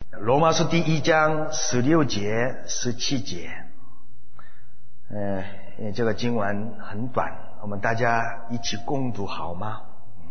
罗马书第1章16节、17节。这个经文很短，我们大家一起共读好吗？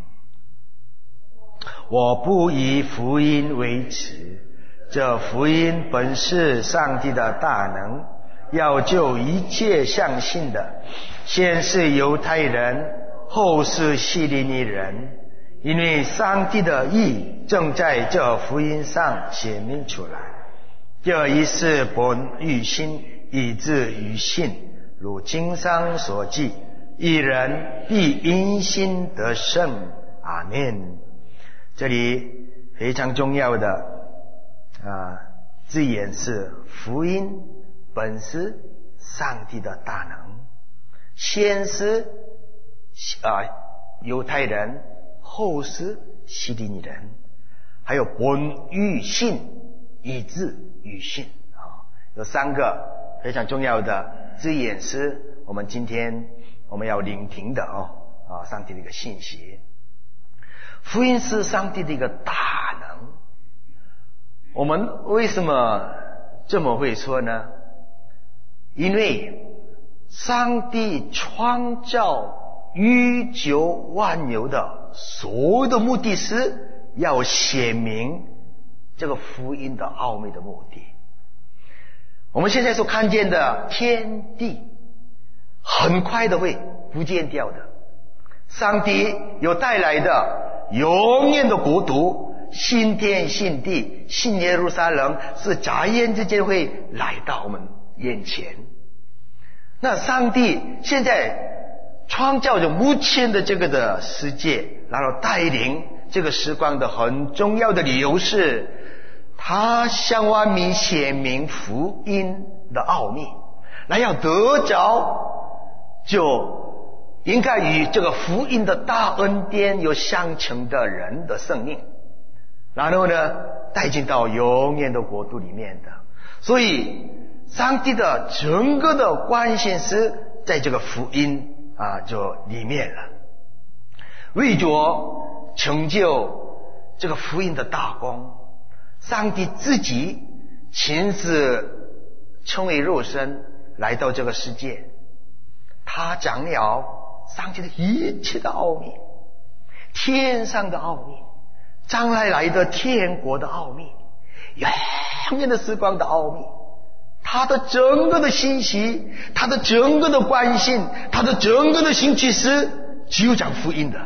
我不以福音为耻，这福音本是上帝的大能，要救一切相信的，先是犹太人，后是希利尼人。因为上帝的义正在这福音上显明出来。这一是本于心，以至于信，如经上所记，一人必因信得生。阿们。这里非常重要的字眼是福音本是上帝的大能，先是犹太人，后是希利尼人，还有本于信，以至于信有3个非常重要的字眼是我们今天我们要聆听的上帝的一个信息。福音是上帝的一个大能。我们为什么这么会说呢？因为上帝创造宇宙万有的所有的目的是要显明这个福音的奥秘的目的。我们现在所看见的天地很快的会不见掉的，上帝有带来的永远的国度，新天新地，新耶路撒冷是眨眼之间会来到我们眼前。那上帝现在创造着目前的这个的世界，然后带领这个时光的很重要的理由是他向万民显明福音的奥秘，那要得着就应该与这个福音的大恩典有相称的人的生命，然后呢带进到永远的国度里面的。所以上帝的整个的关心是在这个福音就里面了，为着成就这个福音的大功，上帝自己亲自成为肉身来到这个世界，他讲了上帝的一切的奥秘，天上的奥秘，将来的天国的奥秘，永远的时光的奥秘，他的整个的信息，他的整个的关心，他的整个的兴趣是只有讲福音的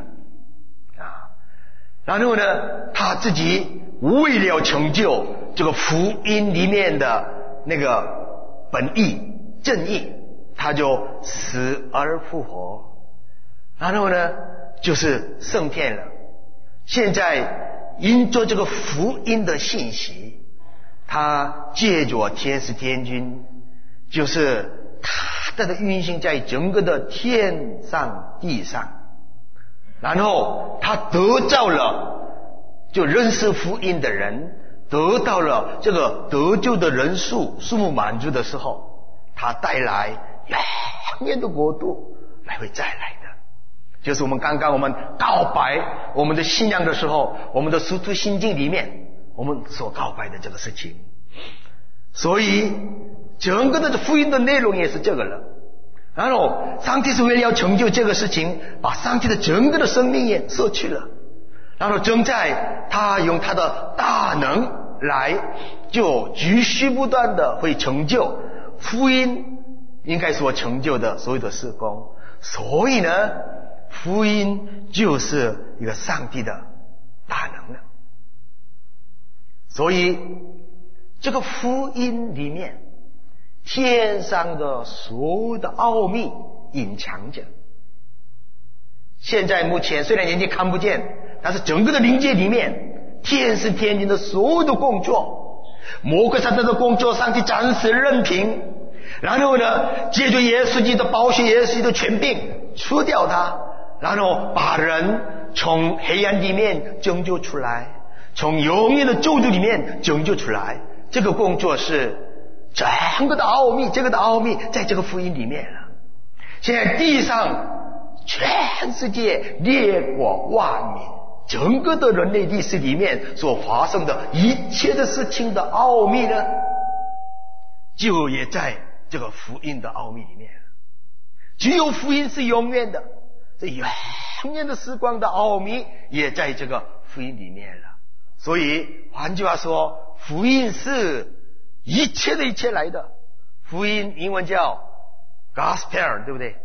然后呢他自己为了成就这个福音里面的那个本意正义，他就死而复活，然后呢就是升天了。现在因着这个福音的信息，他借着天使天军，就是他的运行在整个的天上地上，然后他得到了就认识福音的人，得到了这个得救的人数数目满足的时候，他带来永远的国度来会再来的。就是我们刚刚我们告白我们的信仰的时候，我们的属徒心境里面我们所告白的这个事情。所以整个的福音的内容也是这个了。然后上帝是为了要成就这个事情，把上帝的整个的生命也舍去了，然后正在他用他的大能来就继续不断的会成就福音应该所成就的所有的事工。所以呢福音就是一个上帝的大能了。所以这个福音里面天上的所有的奥秘隐藏着。现在目前虽然眼睛看不见，但是整个的灵界里面天使天军的所有的工作，魔鬼撒旦的工作，上帝暂时任凭，然后呢借着耶稣基督的宝血，耶稣基督的权柄除掉他，然后把人从黑暗里面拯救出来，从永远的咒诅里面拯救出来。这个工作是整个的奥秘，这个的奥秘在这个福音里面了。现在地上全世界列国万民整个的人类历史里面所发生的一切的事情的奥秘呢，就也在这个福音的奥秘里面了。只有福音是永远的，这永远的时光的奥秘也在这个福音里面了。所以换句话说，福音是一切的一切来的。福音英文叫 Gospel， 对不对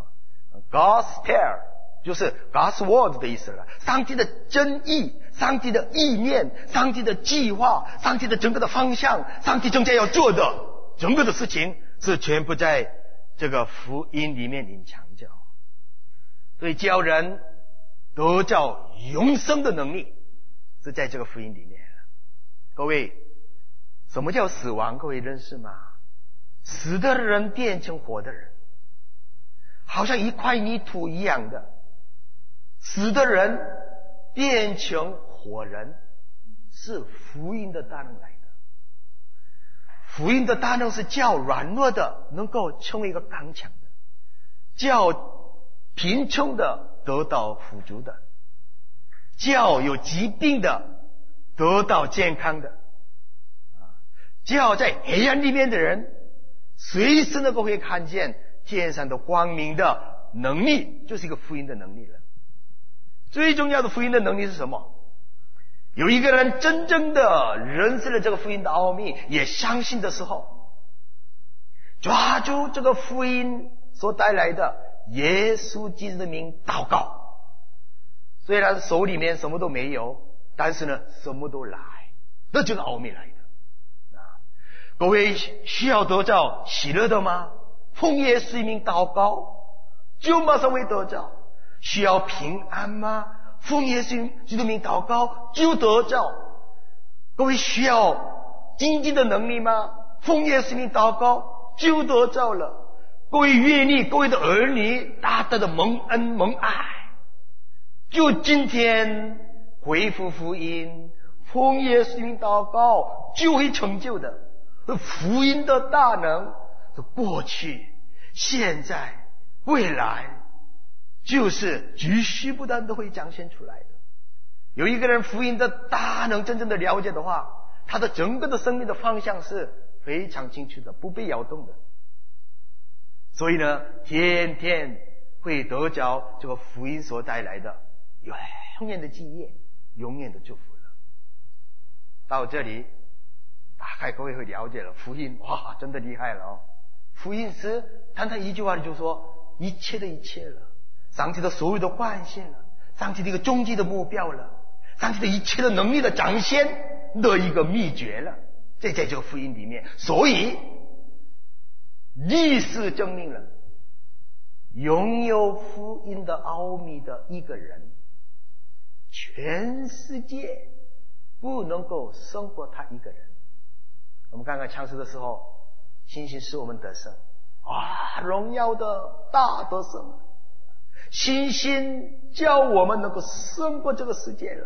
？Gospel 就是 God's word 的意思了。上帝的真意，上帝的意念，上帝的计划，上帝的整个的方向，上帝正在要做的整个的事情，是全部在这个福音里面隐藏着。所以叫人得着永生的能力，是在这个福音里面了。各位，什么叫死亡？各位认识吗？死的人变成活的人，好像一块泥土一样的。死的人变成活人，是福音的大能来的。福音的大能是叫软弱的能够成为一个刚强的，叫贫穷的得到富足的，叫有疾病的得到健康的，叫在黑暗里面的人随时能够会看见天上的光明的能力，就是一个福音的能力了。最重要的福音的能力是什么？有一个人真正的认识了这个福音的奥秘，也相信的时候，抓住这个福音所带来的耶稣基督的名祷告，虽然手里面什么都没有，但是呢什么都来，那就是奥秘来的。各位需要得着喜乐的吗？奉耶稣名祷告，就马上会得着。需要平安吗？奉耶稣基督名祷告，就得着。各位需要经济的能力吗？奉耶稣名祷告，就得着了。各位愿意各位的儿女大大的蒙恩蒙爱，就今天恢复福音，奉耶稣名祷告，就会成就的。福音的大能是过去现在未来，就是继续不断都会彰显出来的。有一个人福音的大能真正的了解的话，他的整个的生命的方向是非常清楚的，不被摇动的。所以呢，天天会得着这个福音所带来的永远的基业，永远的祝福了。到这里大概各位会了解了，福音哇真的厉害了哦。福音是单单一句话就说一切的一切了，上帝的所有的关系了，上帝的一个终极的目标了，上帝的一切的能力的展现的一个秘诀了，在这个福音里面。所以历史证明了，拥有福音的奥秘的一个人，全世界不能够胜过他一个人。我们刚刚唱诗的时候，信心使我们得胜，哇，荣耀的大得胜，信心叫我们能够胜过这个世界了。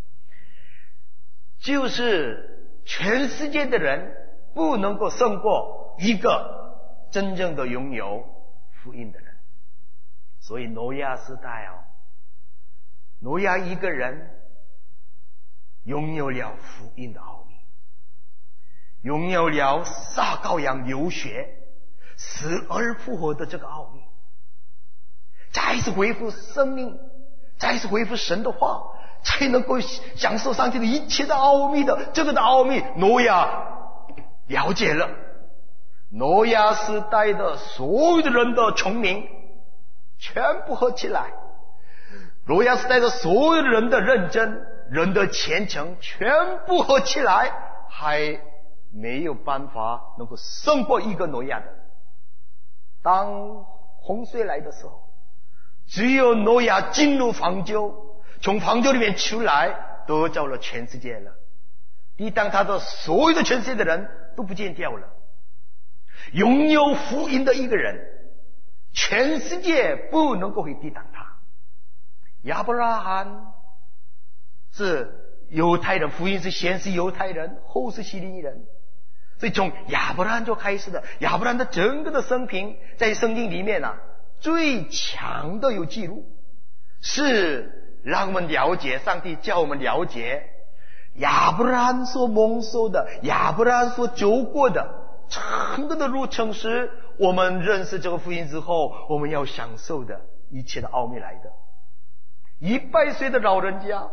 就是全世界的人不能够胜过一个真正的拥有福音的人。所以挪亚时代挪亚一个人拥有了福音的奥秘，拥有了撒羔羊流血死而复活的这个奥秘，再次恢复生命，再次恢复神的话，才能够享受上帝的一切的奥秘的这个的奥秘。挪亚了解了，挪亚时代的所有的人的聪明全部合起来，挪亚时代的所有的人的认真，人的虔诚全部合起来，还没有办法能够胜过一个挪亚的。当洪水来的时候，只有挪亚进入方舟，从方舟里面出来，得着了全世界了。抵挡他的所有的全世界的人都不见掉了。拥有福音的一个人，全世界不能够会抵挡他。亚伯拉罕是犹太人，福音是先是犹太人，后是希利尼人，所以从亚伯拉罕就开始的。亚伯拉罕的整个的生平在圣经里面最强的有记录是让我们了解，上帝叫我们了解亚伯拉罕所蒙受的，亚伯拉罕所走过的整个的路程，是我们认识这个福音之后我们要享受的一切的奥秘来的。100岁的老人家，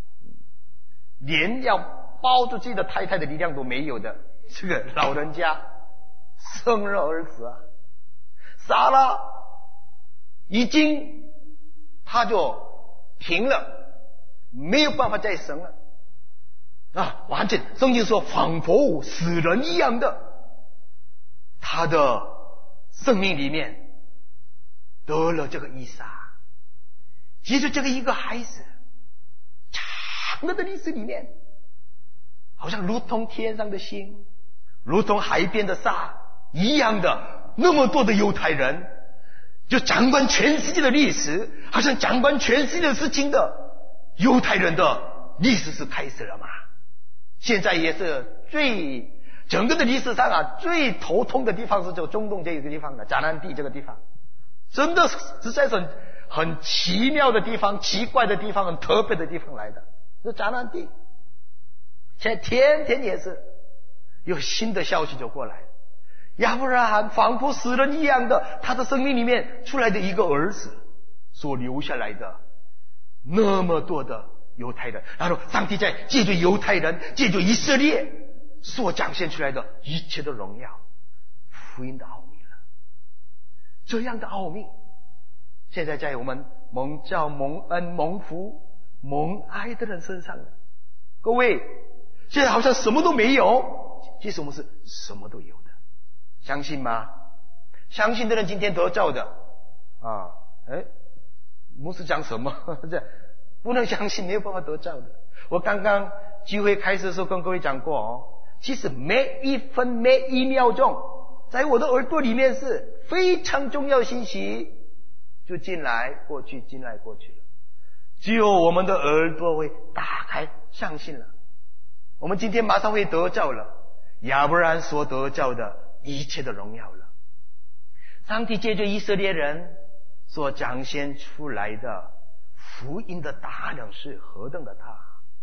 连要抱住自己的太太的力量都没有的这个老人家，生了儿子啊，撒拉已经他就停了，没有办法再生了啊！完全圣经说仿佛死人一样的，他的生命里面得了这个以撒。其实这个一个孩子，长的历史里面，好像如同天上的星，如同海边的沙一样的，那么多的犹太人就掌管全世界的历史，好像掌管全世界的事情的犹太人的历史是开始了嘛？现在也是整个的历史上啊，最头痛的地方是这个中东这个地方的迦南地这个地方，真的实在是很奇妙的地方，奇怪的地方，很特别的地方来的，是迦南地。现在天天也是有新的消息就过来，亚伯拉罕仿佛死人一样的，他的生命里面出来的一个儿子所留下来的那么多的犹太人，然后上帝在借着犹太人，借着以色列所展现出来的一切的荣耀，福音的奥秘了。这样的奥秘现在在我们蒙召、蒙恩、蒙福、蒙爱的人身上了。各位，现在好像什么都没有，其实我们是什么都有的，相信吗？相信的人今天得救的啊！牧师讲什么？这不能相信，没有办法得救的。我刚刚聚会开始的时候跟各位讲过其实每一分每一秒钟，在我的耳朵里面是非常重要信息，就进来过去，进来过去了。只有我们的耳朵会打开，相信了，我们今天马上会得救了，亚伯拉罕所得救的一切的荣耀了。上帝借着以色列人所展现出来的福音的大能是何等的大！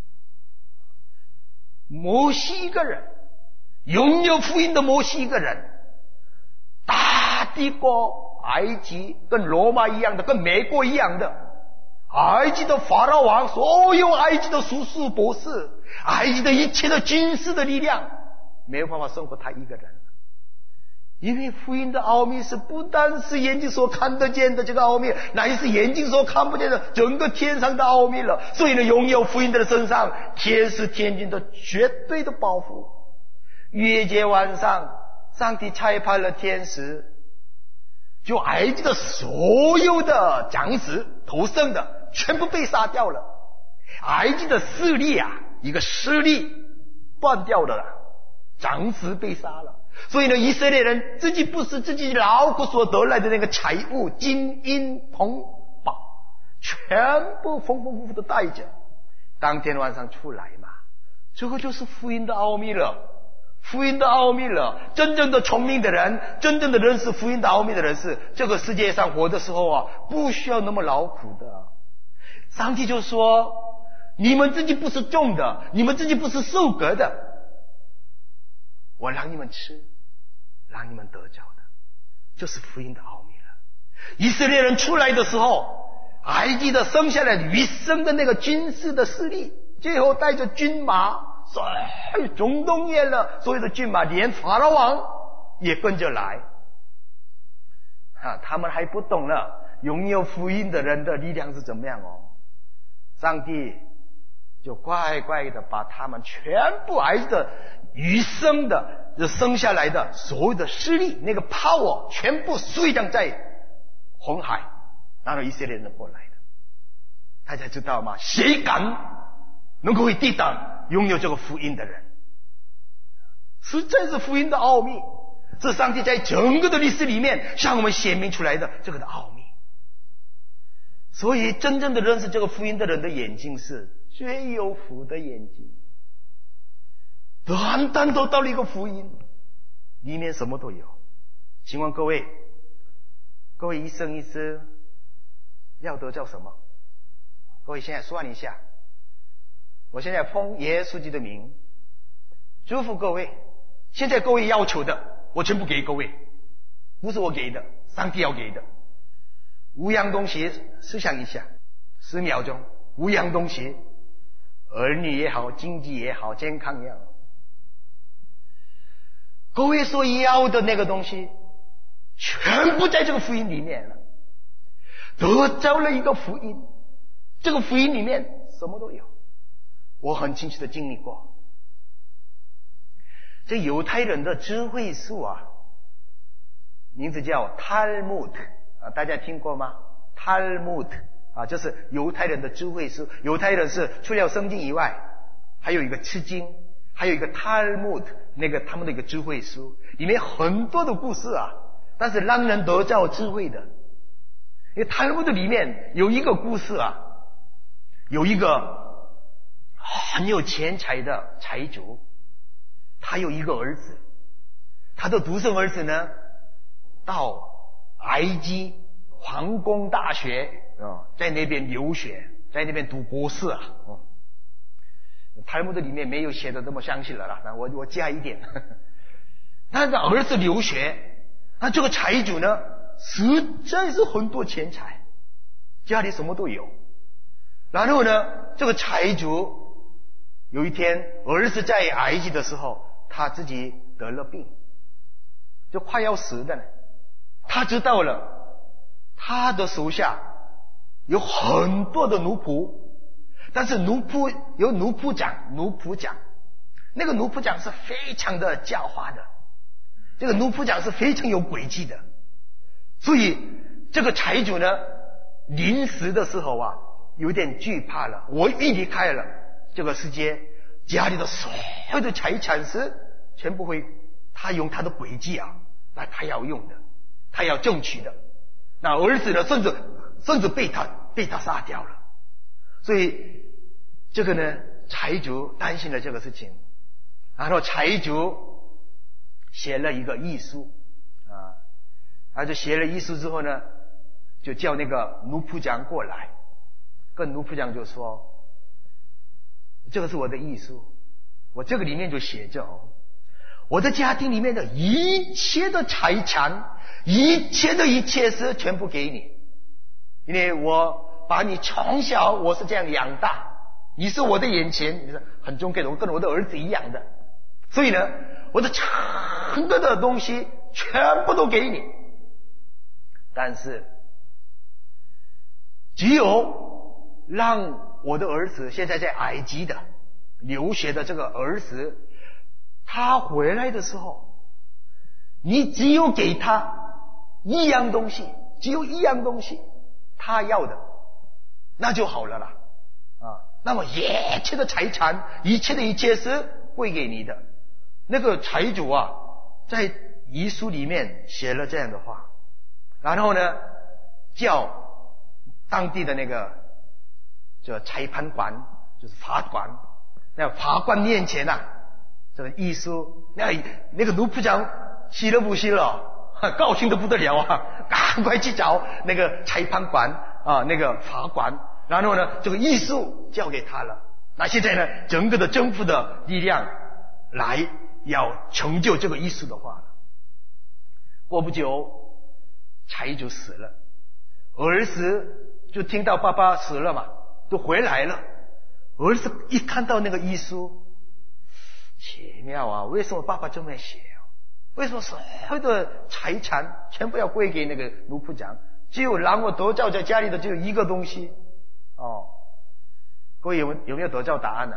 摩西一个人，拥有福音的摩西一个人，大帝国埃及跟罗马一样的，跟美国一样的，埃及的法老王，所有埃及的术士博士，埃及的一切的军事的力量，没有办法胜过他一个人。因为福音的奥秘是不单是眼睛所看得见的这个奥秘，乃是眼睛所看不见的整个天上的奥秘了。所以呢，拥有福音的人身上，天使天军的绝对的保护。逾越节晚上，上帝差派了天使，就埃及的所有的长子头生的全部被杀掉了，埃及的势力一个势力断掉了，长子被杀了。所以呢，以色列人自己不是自己劳苦所得来的那个财物，金银铜宝，全部丰丰富富的带着，当天晚上出来嘛。这个就是福音的奥秘了，福音的奥秘了。真正的聪明的人，真正的认识福音的奥秘的人，是这个世界上活的时候不需要那么劳苦的。上帝就说，你们自己不是种的，你们自己不是收割的，我让你们吃，让你们得救的，就是福音的奥秘了。以色列人出来的时候，埃及的生下来余生的那个军事的势力，最后带着军马，中东沿了所有的军马，连法老王也跟着来他们还不懂了拥有福音的人的力量是怎么样上帝就乖乖的把他们全部埃及的余生的生下来的所有的势力，那个 power 全部碎降在红海，然后以色列人过来的。大家知道吗？谁敢能够抵挡拥有这个福音的人？实在是福音的奥秘，是上帝在整个的历史里面向我们显明出来的这个的奥秘。所以真正的认识这个福音的人的眼睛是最有福的眼睛，单单都到了一个福音里面什么都有。请问各位一生一世要得叫什么？ 各位现在算一下，我现在奉耶稣基督的名祝福各位，现在各位要求的我全部给各位，不是我给的，上帝要给的。五样东西，思想一下，10秒钟，五样东西，儿女也好，经济也好，健康也好，各位所要的那个东西全部在这个福音里面了，得着了一个福音，这个福音里面什么都有。我很清楚的经历过，这犹太人的智慧树啊，名字叫 Talmud 啊，大家听过吗？ Talmud 啊，就是犹太人的智慧树。犹太人是除了圣经以外，还有一个吃经，还有一个 Talmud， 那个他们的一个智慧书，里面很多的故事啊，但是让人得到智慧的。因为 Talmud 里面有一个故事啊，有一个很有钱财的财主，他有一个儿子，他的独生儿子呢，到埃及皇宫大学在那边留学，在那边读博士啊。Talmud里面没有写的这么详细了啦，我加一点。他的儿子留学，那这个财主呢，实在是很多钱财，家里什么都有。然后呢，这个财主有一天儿子在埃及的时候，他自己得了病，就快要死的了。他知道了，他的手下有很多的奴仆，但是有奴仆长，那个奴仆长是非常的狡猾的，这个奴仆长是非常有诡计的。所以这个财主呢，临死的时候啊，有点惧怕了，我一离开了这个世界，家里的所有的财产是全部会他用他的诡计啊，那他要用的，他要争取的。那儿子呢，甚至被他杀掉了。所以这个呢，财主担心了这个事情，然后财主写了一个遗书啊，他就写了遗书之后呢，就叫那个奴仆长过来，跟奴仆长就说，这个是我的遗书，我这个里面就写着我的家庭里面的一切的财产，一切是全部给你，因为我把你从小我是这样养大，你是我的眼前，你是很尊贵的，我跟我的儿子一样的，所以呢，我的整个的东西全部都给你，但是只有让我的儿子现在在埃及的留学的这个儿子，他回来的时候，你只有给他一样东西，只有一样东西他要的，那就好了啦啊！那么一切的财产，一切是归给你的。那个财主啊，在遗书里面写了这样的话，然后呢，叫当地的那个叫裁判官，就是法官，那法官面前啊，这个遗书，那个奴仆长喜了不喜了，高兴得不得了啊，赶快去找那个裁判官啊，那个法官，然后呢，这个遗书交给他了。那现在呢，整个的政府的力量来要成就这个遗书的话了。过不久，财主死了，儿子就听到爸爸死了嘛，都回来了。儿子一看到那个遗书，奇妙啊，为什么爸爸这么写啊？为什么所有的财产全部要归给那个奴仆长，只有让我得到在家里的只有一个东西？各位有没有得到答案呢？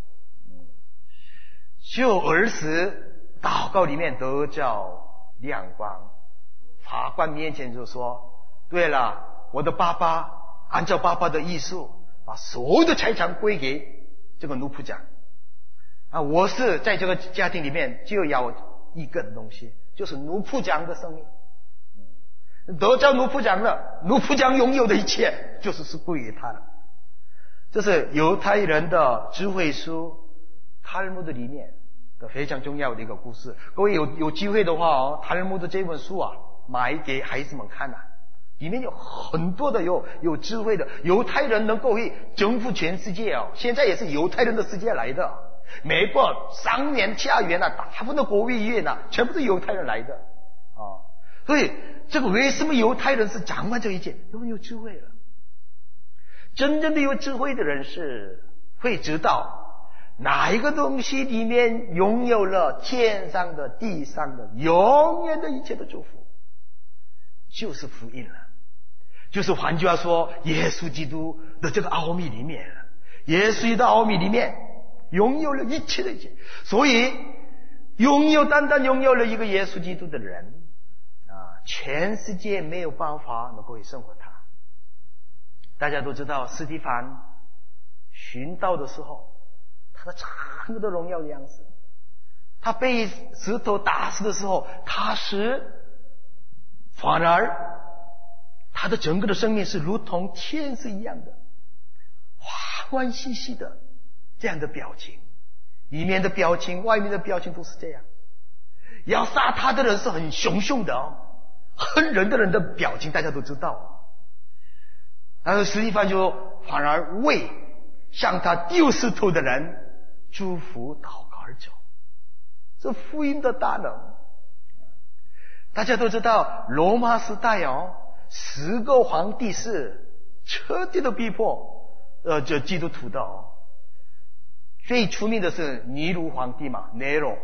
就儿子祷告里面得到亮光，法官面前就说，对了，我的爸爸按照爸爸的意思把所有的财产归给这个奴仆长啊，我是在这个家庭里面就要一个东西，就是奴仆长的生命。得到奴仆长了，奴仆长拥有的一切是归于他了。这是犹太人的智慧书Talmud里面的非常重要的一个故事。各位有机会的话Talmud这本书啊，买给孩子们看啊， 里面有很多的有智慧的犹太人，能够会征服全世界哦。现在也是犹太人的世界来的，美国上元下元啊，大部分的国会议员啊，全部是犹太人来的啊。所以这个为什么犹太人是掌管这一切？因为有智慧了。真正的有智慧的人是会知道哪一个东西里面拥有了天上的地上的永远的一切的祝福，就是福音了。就是换句话说，耶稣基督的这个奥秘里面，耶稣的奥秘里面拥有了一切的一切。所以单单拥有了一个耶稣基督的人啊，全世界没有办法能够胜过他。大家都知道司提反殉道的时候，他的整个的荣耀的样子，他被石头打死的时候，反而他的整个的生命是如同天使一样的欢欢喜喜的这样的表情，里面的表情外面的表情都是这样。要杀他的人是很凶凶的哦，恨人的人的表情大家都知道。然后司提反就反而为向他丢石头的人祝福祷告而走，这福音的大能。大家都知道罗马时代10个皇帝是彻底的逼迫这基督徒的最出名的是尼禄皇帝嘛，Nero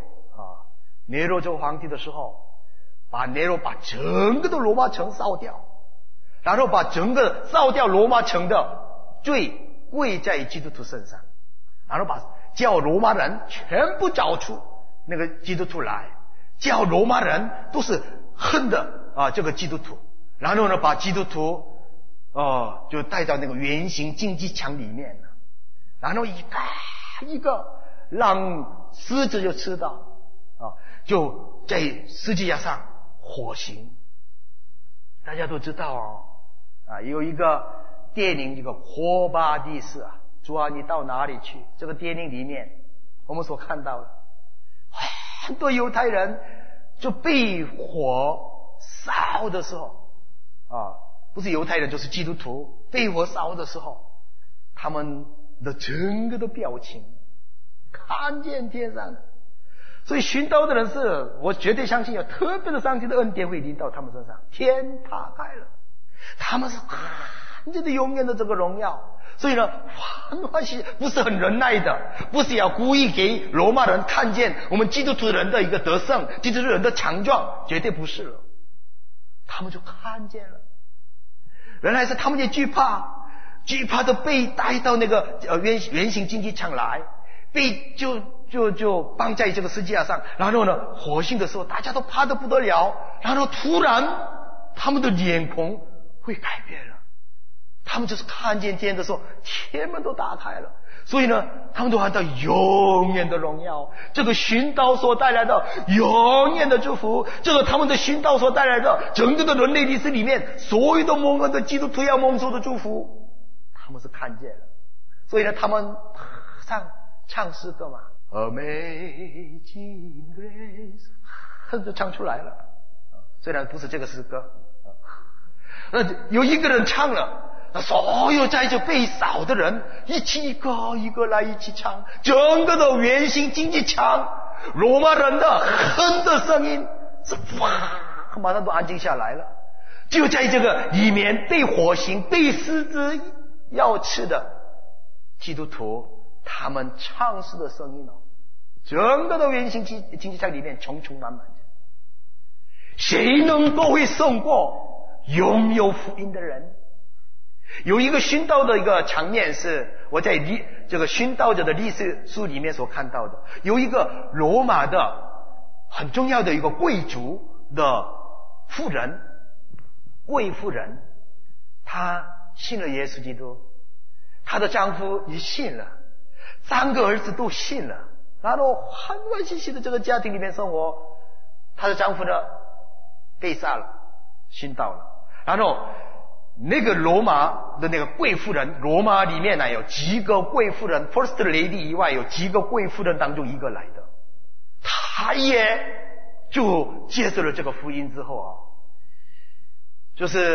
Nero 这个皇帝的时候，Nero 把整个的罗马城烧掉，然后把整个烧掉罗马城的罪归在基督徒身上，然后叫罗马人全部找出那个基督徒来，叫罗马人都是恨的这个基督徒，然后呢把基督徒就带到那个圆形竞技场里面，然后一个让狮子就吃到就在十字架上火刑。大家都知道有一个电影，一个火把的士主啊你到哪里去，这个电影里面我们所看到的很多犹太人就被火烧的时候不是犹太人就是基督徒被火烧的时候，他们的整个的表情看见天上的。所以殉道的人是我绝对相信有特别的上帝的恩典会临到他们身上，天塌开了，他们是看见的永远的这个荣耀。所以呢欢欢喜喜，不是很忍耐的，不是要故意给罗马人看见我们基督徒人的一个得胜，基督徒人的强壮，绝对不是了。他们就看见了，原来是他们也惧怕的被带到那个圆形竞技场来，被就绑在这个十字架上，然后呢火刑的时候大家都怕得不得了，然后突然他们的脸孔会改变了，他们就是看见天的时候天门都打开了。所以呢他们都看到永远的荣耀，这个殉道所带来的永远的祝福，这个他们的殉道所带来的整个的人类历史里面所有的蒙恩的基督徒要蒙受的祝福，他们是看见了。所以呢他们唱诗歌嘛，Amazing Grace 就唱出来了。虽然不是这个诗歌，有一个人唱了，那所有在这被烧的人一个一个来一起唱，整个的圆形竞技场，罗马人的哼的声音是马上都安静下来了。就在这个里面被火刑被狮子要吃的基督徒，他们唱诗的声音整个的圆形竞技场里面充充满满的。谁能够会胜过拥有福音的人？有一个殉道的一个场面是我在这个殉道者的历史书里面所看到的，有一个罗马的很重要的一个贵族的贵妇人，她信了耶稣基督，她的丈夫也信了，3个儿子都信了，然后欢欢喜喜的这个家庭里面生活。她的丈夫呢被杀了，殉道了，然后那个罗马的那个贵妇人，罗马里面呢有几个贵妇人 First Lady 以外有几个贵妇人当中一个来的，她也就接受了这个福音之后就是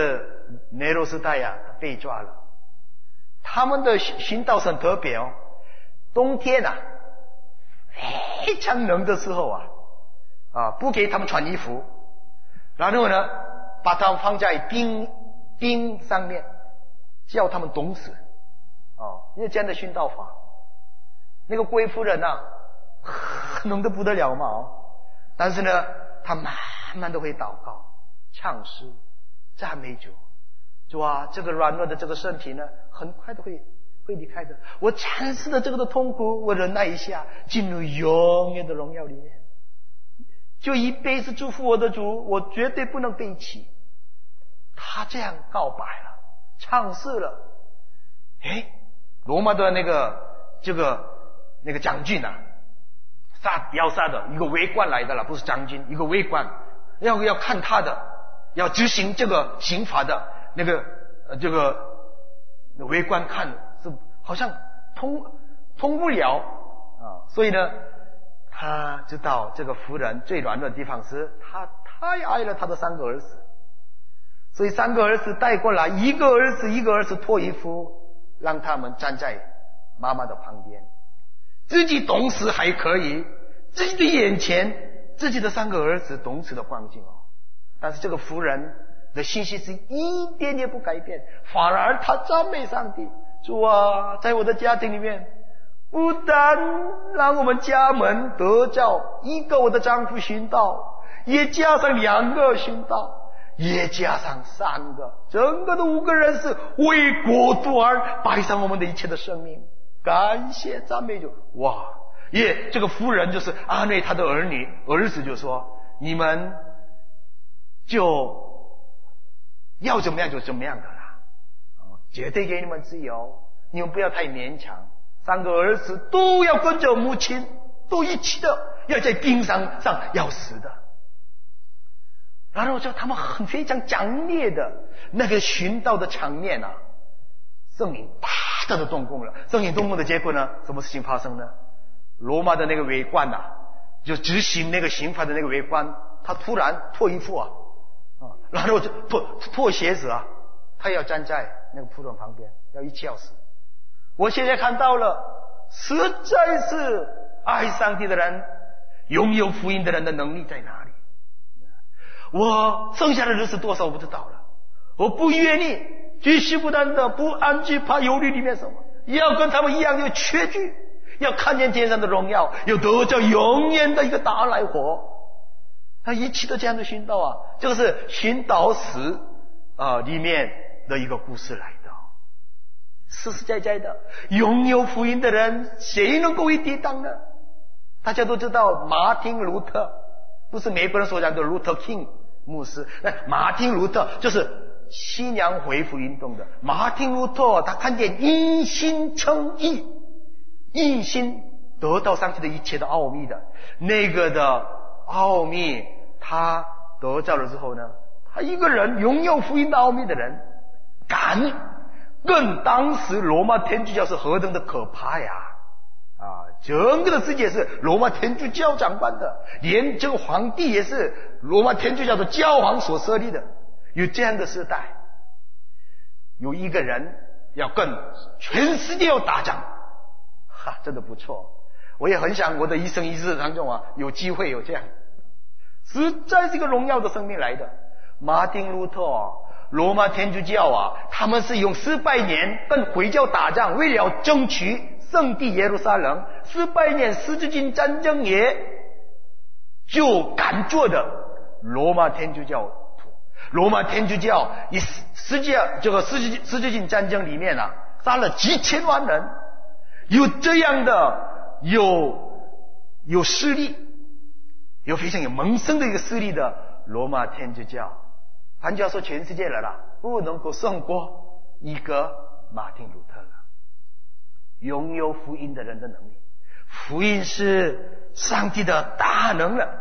尼罗时代呀，被抓了。他们的殉道是很特别哦，冬天啊，非常冷的时候啊，不给他们穿衣服，然后呢，把他们放在冰上面，叫他们冻死。因为这样的殉道法，那个贵妇人冷得不得了嘛但是呢，他慢慢的会祷告、唱诗、赞美主。主啊，这个软弱的这个身体呢，很快的会离开的。我暂时的这个的痛苦，我忍耐一下，进入永远的荣耀里面。就一辈子祝福我的主，我绝对不能背弃。他这样告白了，唱诗了。罗马的那个将军要杀的一个卫官来的了，不是将军，一个卫官要看他的，要执行这个刑罚的这个卫官看是好像通不了所以呢，他知道这个夫人最软弱的地方是他太爱了他的3个儿子，所以3个儿子带过来，一个儿子脱衣服，让他们站在妈妈的旁边，自己懂事还可以，自己的眼前自己的3个儿子懂事的光景但是这个夫人的信息是一点也不改变，反而他赞美上帝，主啊，在我的家庭里面，不但让我们家门得着1个我的丈夫殉道，也加上2个殉道，也加上3个，整个的5个人是为国度而摆上我们的一切的生命，感谢赞美主。哇！这个夫人就是安慰他的儿子就说，你们就要怎么样就怎么样的啦，绝对给你们自由，你们不要太勉强。3个儿子都要跟着母亲，都一起的要在冰上要死的。然后就他们非常强烈的那个殉道的场面圣灵啪的动工了。圣灵动工的结果呢，什么事情发生呢？罗马的那个卫官就执行那个刑罚的那个卫官，他突然脱衣服然后就脱鞋子他要站在那个仆人旁边，要一起要死。我现在看到了，实在是爱上帝的人，拥有福音的人的能力在哪里？我剩下的日子多少我不知道了，我不愿意继续不断的不安惧怕忧虑里面什么，要跟他们一样有确据，要看见天上的荣耀，有得着永远的一个大来活。他一起的这样的殉道这个是殉道史里面的一个故事来的。实实在在的拥有福音的人，谁能够抵挡呢？大家都知道马丁路特，不是美国人所讲的 Luther King 牧师，马丁路特就是信仰恢复运动的。马丁路特他看见因信称义，因信得到上帝的一切的奥秘的那个的奥秘，他得到了之后呢，他一个人拥有福音的奥秘的人，敢跟当时罗马天主教是何等的可怕呀！整个的世界是罗马天主教掌管的，连这个皇帝也是罗马天主教的教皇所设立的。有这样的时代，有一个人要跟全世界要打仗，真的不错。我也很想我的一生一世当中有机会有这样，实在是一个荣耀的生命来的。马丁路特罗马天主教他们是用400年跟回教打仗，为了争取圣地耶路撒冷，400年十字军战争也就赶做的罗马天主教徒。罗马天主教以十字军战争里面杀了几千万人，有这样的有势力，有非常有萌生的一个势力的罗马天主教，换句话说全世界了不能够胜过一个马丁路特了。拥有福音的人的能力，福音是上帝的大能了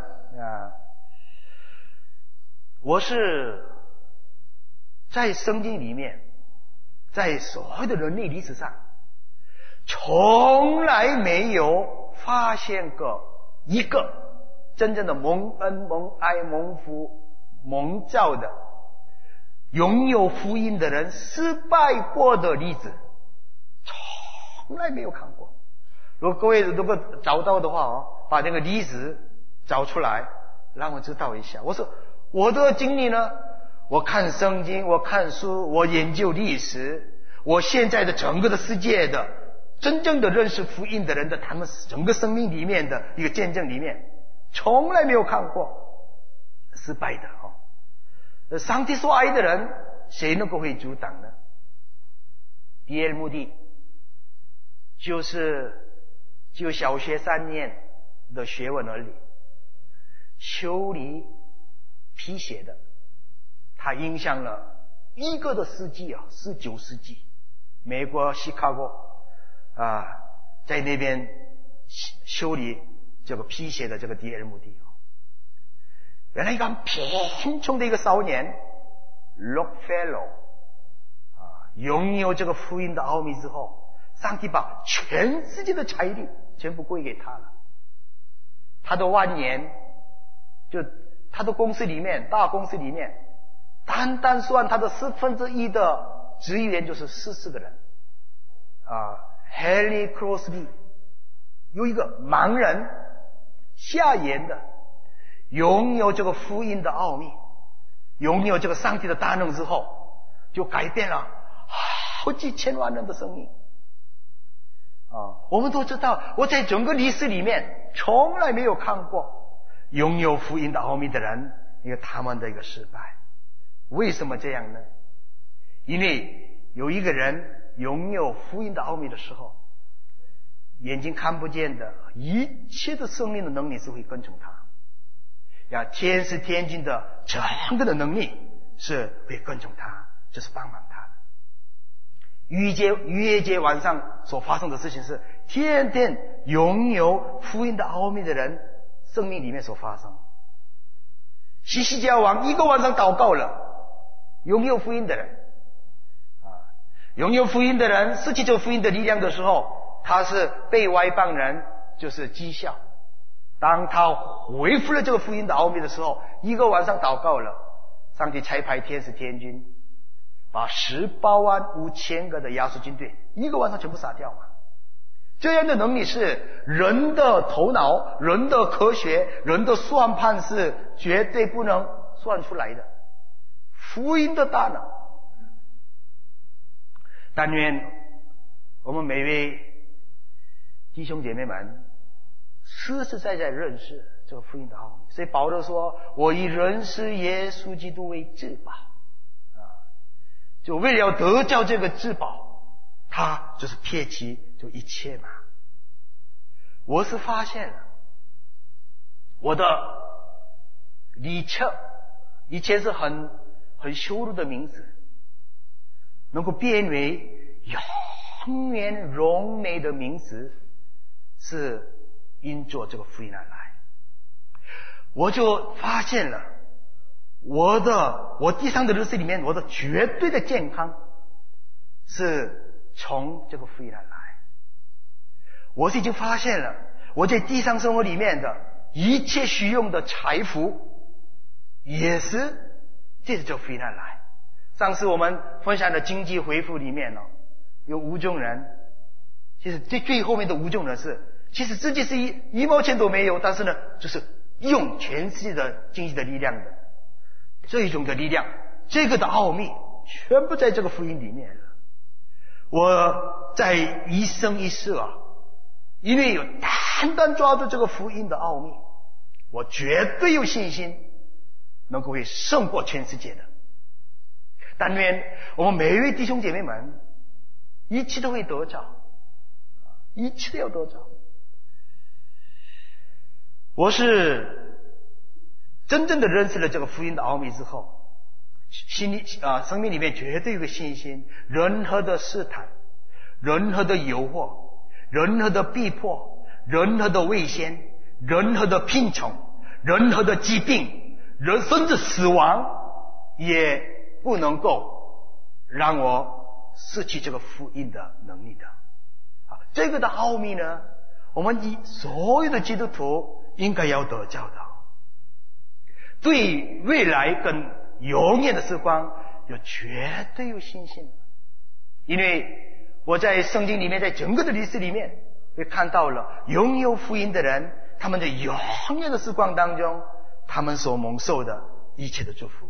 我是在圣经里面，在所有的人类历史上，从来没有发现过一个真正的蒙恩蒙爱蒙福蒙召的拥有福音的人失败过的例子，从来没有看过。如果各位如果找到的话把那个例子找出来，让我知道一下。我说我的经历呢，我看圣经，我看书，我研究历史，我现在的整个的世界的真正的认识福音的人的他们整个生命里面的一个见证里面，从来没有看过失败的上帝所爱的人，谁能够会阻挡呢？第二目的就是就小学3年的学问而已，修理皮鞋的，它影响了一个的世纪19世纪，美国西卡哥在那边修理这个皮鞋的这个第二目的。原来一个很贫穷的一个少年 Rockefeller 拥有这个福音的奥秘之后，上帝把全世界的财力全部归给他了。他的晚年，就他的公司里面，大公司里面，单单算他的1/4的职员就是40个人。Harry Crosby 有一个盲人瞎眼的，拥有这个福音的奥秘，拥有这个上帝的大能之后，就改变了好几千万人的生命。我们都知道，我在整个历史里面从来没有看过拥有福音的奥秘的人因为他们的一个失败。为什么这样呢？因为有一个人拥有福音的奥秘的时候，眼睛看不见的一切的生命的能力是会跟从他，天使天军的整个的能力是会跟从他，就是帮忙他的。逾越节晚上所发生的事情是天天拥有福音的奥秘的人生命里面所发生。西西家王一个晚上祷告了，拥有福音的人拥有福音的人失去这福音的力量的时候，他是被外邦人就是讥笑。当他恢复了这个福音的奥秘的时候，一个晚上祷告了，上帝差派天使天军把185000个的亚述军队一个晚上全部杀掉嘛。这样的能力是人的头脑、人的科学、人的算盘是绝对不能算出来的。福音的大能。但愿我们每位弟兄姐妹们实实在在认识这个福音的奥秘。所以保罗说，我以认识耶稣基督为至宝就为了得着这个至宝，他就是撇弃就一切嘛。我是发现了我的李彻以前是很羞辱的名字，能够变为永远荣美的名字，是因着这个福音而来。我就发现了我地上的日子里面，我的绝对的健康是从这个福音而来。我已经发现了我在地上生活里面的一切虚用的财富也是借着这个福音而来。上次我们分享的经济恢复里面有5种人，其实最后面的5种人是其实自己是一毛钱都没有，但是呢就是用全世界的经济的力量的这一种的力量，这个的奥秘全部在这个福音里面了。我在一生一世因为有单单抓住这个福音的奥秘，我绝对有信心能够会胜过全世界的。但愿我们每一位弟兄姐妹们一切都会得着，一切都要得着。我是真正的认识了这个福音的奥秘之后，生命里面绝对有个信心，任何的试探，任何的诱惑，任何的逼迫，任何的危险，任何的贫穷，任何的疾病，甚至死亡，也不能够让我失去这个福音的能力的。这个的奥秘呢，我们所有的基督徒应该要得教的。对未来跟永远的时光绝对有信心。因为我在圣经里面，在整个的历史里面会看到了拥有福音的人，他们在永远的时光当中，他们所蒙受的一切的祝福。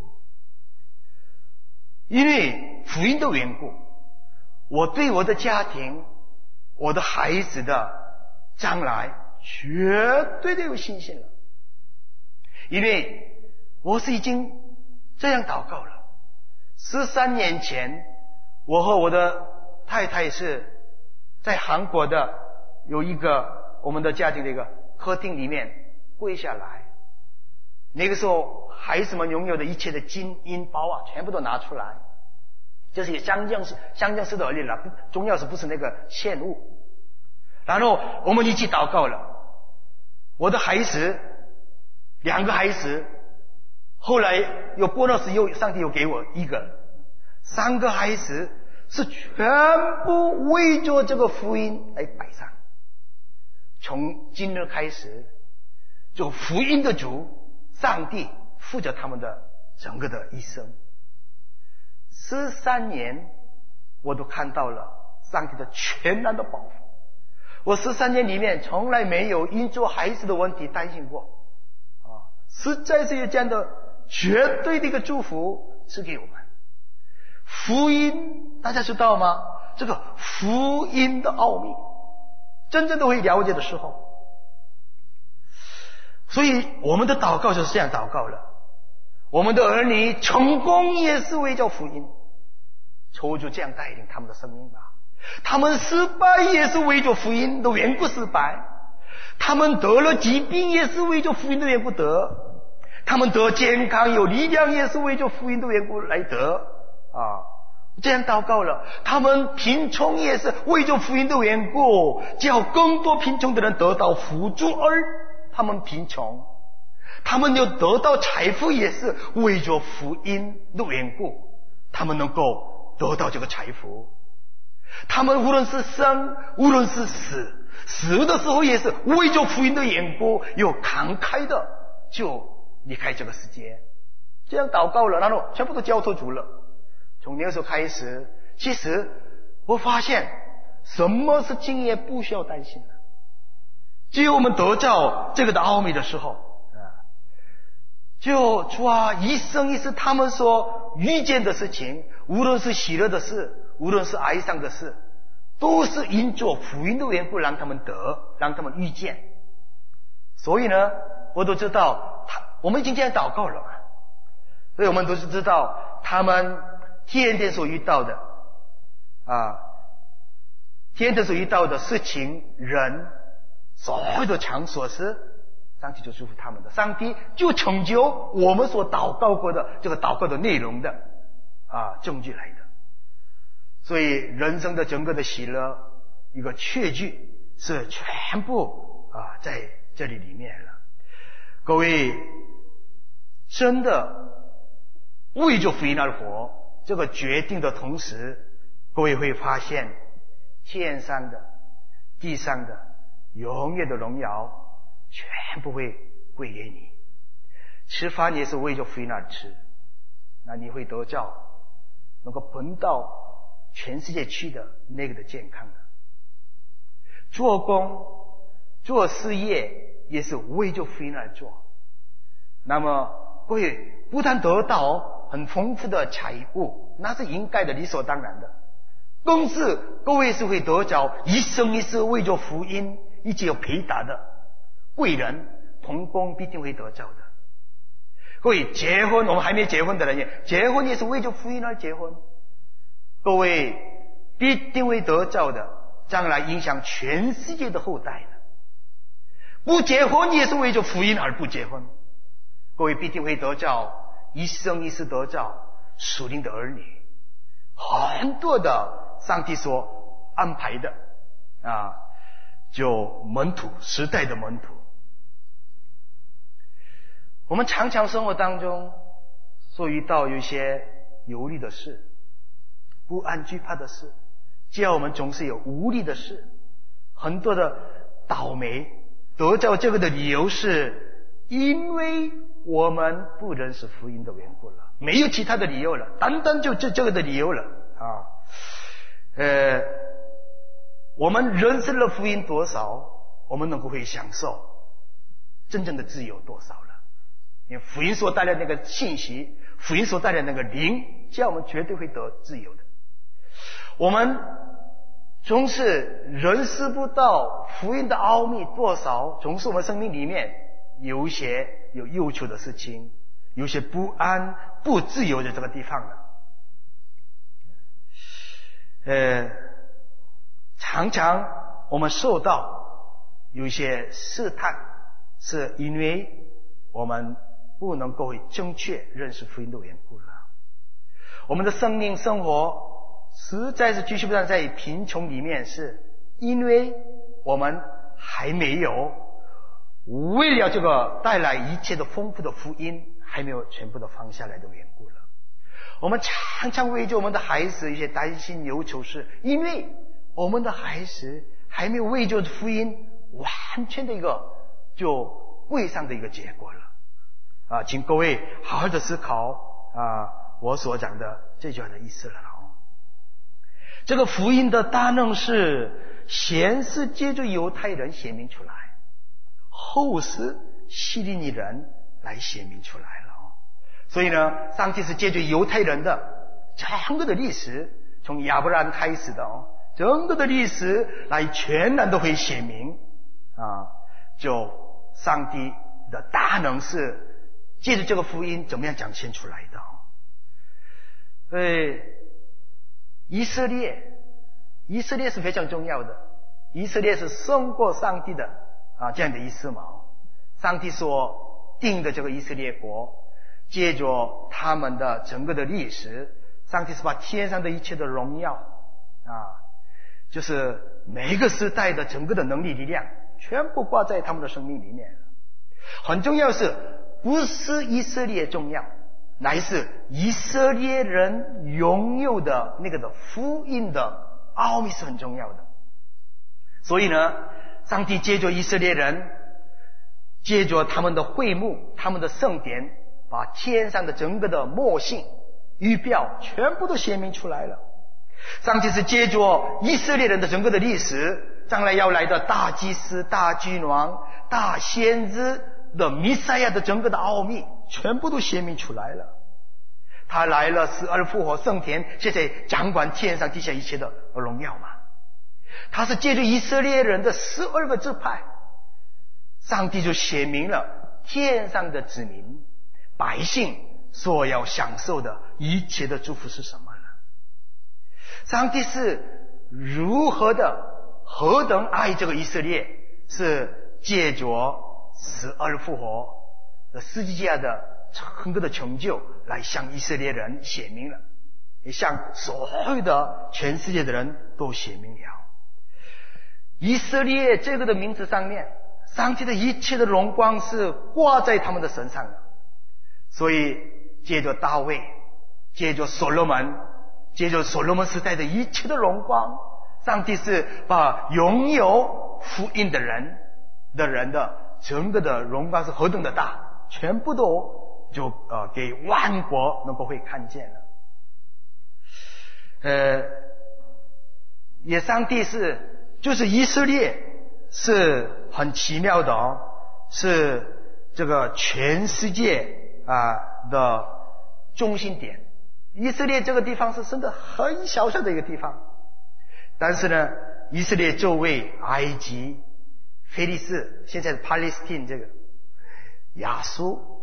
因为福音的缘故，我对我的家庭，我的孩子的将来绝对的有信心了。因为我是已经这样祷告了。13年前，我和我的太太是在韩国的有一个我们的家庭的一个客厅里面跪下来。那个时候孩子们拥有的一切的金银宝啊，全部都拿出来，这是香将式的而已了，重要是不是那个献物。然后我们一起祷告了。我的孩子2个孩子，后来有波诺斯，上帝又给我1个，3个孩子是全部为着这个福音来摆上。从今日开始，这个福音的主上帝负责他们的整个的一生。13年我都看到了上帝的全然的保护。我13年里面从来没有因做孩子的问题担心过实在是有这样的绝对的一个祝福赐给我们。福音大家知道吗？这个福音的奥秘真正都会了解的时候，所以我们的祷告就是这样祷告了。我们的儿女成功也是为着福音，求主这样带领他们的生命吧。他们失败也是为着福音的缘故失败，他们得了疾病也是为着福音的缘故得，他们得健康有力量也是为着福音的缘故来得这样祷告了。他们贫穷也是为着福音的缘故，叫更多贫穷的人得到扶助而他们贫穷。他们有得到财富也是为着福音的缘故，他们能够得到这个财富。他们无论是生无论是死的时候也是为着福音的缘故，有慷慨的就离开这个世界。这样祷告了，然后全部都交托主了。从那个时候开始，其实我发现什么是敬业不需要担心的。只有我们得到这个的奥秘的时候就主一生一世他们所遇见的事情，无论是喜乐的事，无论是哀伤的事，都是因着福音的缘故让他们得，让他们遇见。所以呢，我都知道我们已经这样祷告了，所以我们都是知道他们天天所遇到的天天所遇到的事情人所有的场所是上帝就祝福他们的，上帝就成就我们所祷告过的这个祷告的内容的证据来的。所以人生的整个的喜乐一个确据是全部在这里面了。各位真的为着福音而活，这个决定的同时，各位会发现天上的地上的永远的荣耀全部会归给你。吃饭也是为着福音而吃，那你会得到能够奔到全世界去的那个的健康。做工做事业也是为着福音而做，那么各位不但得到很丰富的财物，那是应该的理所当然的，更是各位是会得着一生一世为着福音一直有陪打的贵人同工，必定会得着的。各位结婚，我们还没结婚的人结婚也是为着福音而结婚，各位必定会得着的，将来影响全世界的后代的。不结婚也是为着福音而不结婚，各位必定会得着一生一世得着属灵的儿女，很多的上帝所安排的就门徒，时代的门徒。我们常常生活当中所遇到有一些有利的事，不安惧怕的事，叫我们总是有无力的事，很多的倒霉。得到这个的理由是因为我们不认识福音的缘故了，没有其他的理由了，单单就这个的理由了啊。我们认识了福音多少，我们能够会享受真正的自由多少了？因为福音所带来的那个信息，福音所带来的那个灵，叫我们绝对会得自由的。我们总是认识不到福音的奥秘多少，总是我们生命里面有一些有忧愁的事情，有些不安不自由的这个地方了。常常我们受到有一些试探，是因为我们不能够正确认识福音的缘故了。我们的生命生活实在是继续不断在贫穷里面，是因为我们还没有为了这个带来一切的丰富的福音，还没有全部的放下来的缘故了。我们常常为着我们的孩子一些担心忧愁，是因为我们的孩子还没有为着福音完全的一个就归上的一个结果了。请各位好好的思考我所讲的这句话的意思了。这个福音的大能是先是借着犹太人显明出来，后是希利尼人来显明出来了。所以呢，上帝是借着犹太人的整个的历史，从亚伯兰开始的整个的历史来全然都会显明就上帝的大能是借着这个福音怎么样展现出来的。以色列是非常重要的，以色列是胜过上帝的这样的意思嘛。上帝所定的这个以色列国，借着他们的整个的历史，上帝是把天上的一切的荣耀就是每一个时代的整个的能力力量全部挂在他们的生命里面。很重要是不是以色列重要，乃是以色列人拥有的那个的福音的奥秘是很重要的。所以呢，上帝借着以色列人，借着他们的会幕，他们的圣典，把天上的整个的默信预表全部都显明出来了。上帝是借着以色列人的整个的历史，将来要来的大祭司、大君王、大先知的弥赛亚的整个的奥秘全部都显明出来了。他来了，死而复活，升天，现在掌管天上地下一切的荣耀嘛。他是借着以色列人的12个支派，上帝就显明了天上的子民百姓所要享受的一切的祝福是什么了。上帝是如何的何等爱这个以色列，是借着死而复活的十字架的整个的成就来向以色列人显明了，也向所有的全世界的人都显明了。以色列这个的名字上面，上帝的一切的荣光是挂在他们的身上的。所以借着大卫，借着所罗门，借着所罗门时代的一切的荣光，上帝是把拥有福音的人的整个的荣光是何等的大，全部都就给万国能够会看见了。也上帝就是以色列是很奇妙的是这个全世界的中心点。以色列这个地方是真的很小小的一个地方，但是呢，以色列周围埃及、菲利斯，现在的 Palestine 这个亚述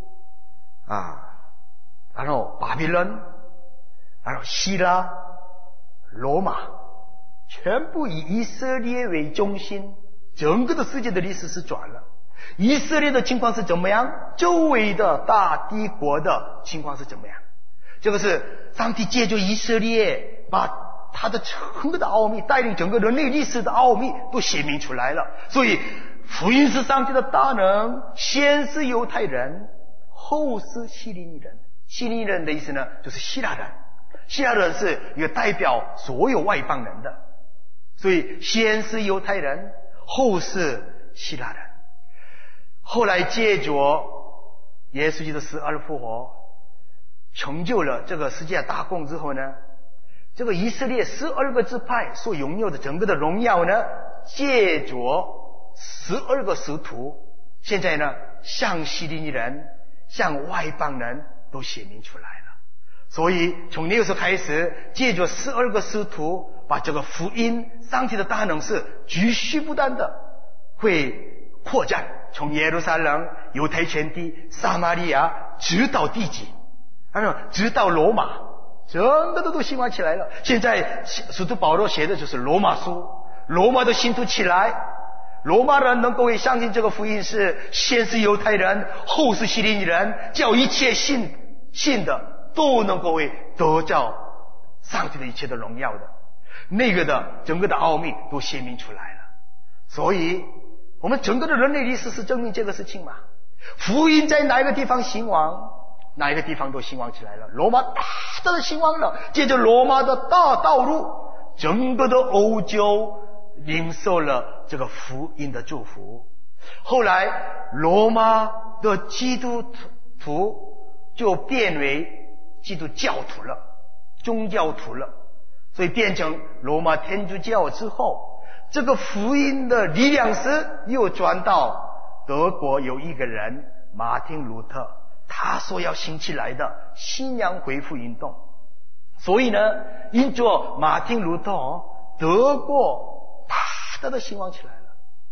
然后巴比伦，然后希腊、罗马，全部以以色列为中心，整个的世界的历史是转了。以色列的情况是怎么样？周围的大帝国的情况是怎么样？这个是上帝借着以色列把他的整个的奥秘，带领整个人类历史的奥秘都显明出来了。所以福音是上帝的大能，先是犹太人，后是希利尼人。希利尼人的意思呢，就是希腊人。希腊人是一个代表所有外邦人的，所以先是犹太人，后是希腊人。后来借着耶稣基督死而复活，成就了这个世界大功之后呢，这个以色列12个支派所拥有的整个的荣耀呢，借着12个使徒，现在呢向希利尼人、向外邦人都显明出来了。所以从那个时候开始，借着12个使徒，把这个福音、上帝的大能是继续不断的会扩展，从耶路撒冷、犹太全地、撒玛利亚，直到地极，直到罗马，整个都兴旺起来了。现在使徒保罗写的就是罗马书，罗马的信徒起来，罗马人能够会相信这个福音是先是犹太人，后是希利尼人，叫一切信的都能够会得到上帝的一切的荣耀的，那个的整个的奥秘都显明出来了。所以我们整个的人类历史是证明这个事情嘛。福音在哪一个地方兴旺，哪一个地方都兴旺起来了。罗马大大的兴旺了，借着罗马的大道路，整个的欧洲领受了这个福音的祝福。后来罗马的基督徒就变为基督教徒了，宗教徒了，所以变成罗马天主教之后，这个福音的力量是又转到德国有一个人马丁路特，他所要兴起来的信仰恢复运动。所以呢，因着马丁路特，德国大大的兴旺起来了。